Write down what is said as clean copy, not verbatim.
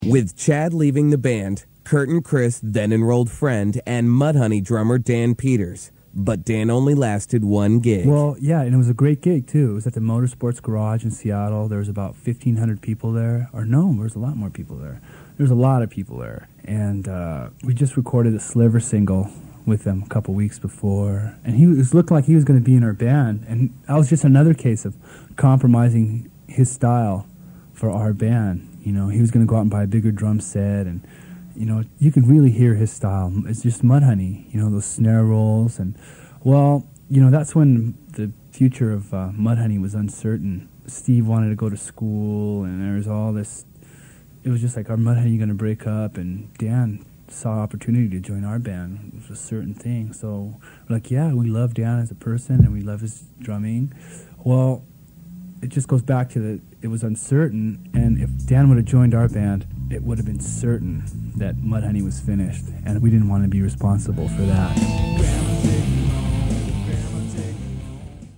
With Chad leaving the band, Kurt and Chris then enrolled friend and Mudhoney drummer Dan Peters. But Dan only lasted one gig. Well, yeah, and it was a great gig, too. It was at the Motorsports Garage in Seattle. There was about 1,500 people there. Or no, there was a lot more people there. There was a lot of people there. And we just recorded a Sliver single with them a couple weeks before. And he was looking like he was going to be in our band. And that was just another case of compromising his style for our band. You know, he was going to go out and buy a bigger drum set, and you know, you can really hear his style. It's just Mudhoney, you know, those snare rolls. And, well, you know, that's when the future of Mudhoney was uncertain. Steve wanted to go to school, and there was all this. It was just like, are Mudhoney going to break up? And Dan saw opportunity to join our band. It was a certain thing. So, we're like, yeah, we love Dan as a person, and we love his drumming. Well, it just goes back to that it was uncertain, and if Dan would have joined our band, it would have been certain that Mudhoney was finished, and we didn't want to be responsible for that.